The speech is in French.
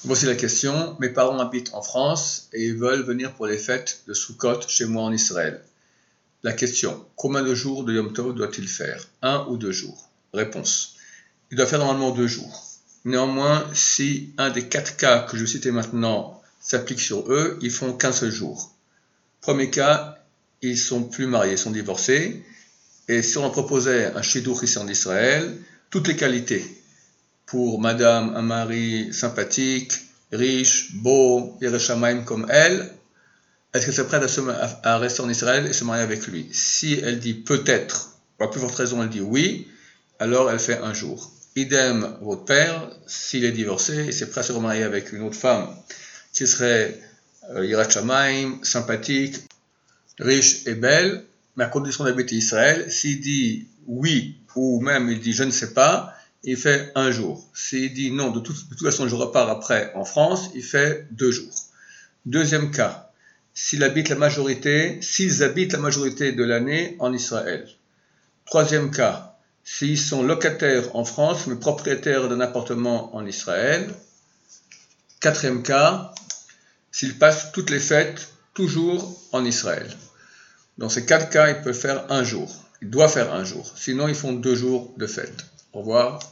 Voici la question. Mes parents habitent en France et ils veulent venir pour les fêtes de Sukkot chez moi en Israël. La question. Combien de jours de Yom Tov doit-il faire? 1 ou 2 jours? Réponse. Il doit faire normalement 2 jours. Néanmoins, si un des 4 cas que je vais citer maintenant s'applique sur eux, ils font qu'un seul jour. Premier cas, ils sont plus mariés, ils sont divorcés. Et si on leur proposait un shidduch ici en Israël, toutes les qualités pour madame, un mari sympathique, riche, beau, Yireh Shamayim comme elle, est-ce qu'elle serait prête à rester en Israël et se marier avec lui? Si elle dit peut-être, pour la plus forte raison elle dit oui, alors elle fait un jour. Idem votre père, s'il est divorcé et s'est prêt à se remarier avec une autre femme qui serait Yireh Shamayim, sympathique, riche et belle, mais à condition d'habiter Israël, s'il dit oui ou même il dit je ne sais pas, il fait un jour. S'il dit non, de toute façon je repars après en France, il fait 2 jours. Deuxième cas, s'ils habitent la majorité de l'année en Israël. Troisième cas, s'ils sont locataires en France mais propriétaires d'un appartement en Israël. Quatrième cas, s'ils passent toutes les fêtes toujours en Israël. Dans ces 4 cas, il peut faire un jour. Il doit faire un jour. Sinon, ils font 2 jours de fête. Au revoir.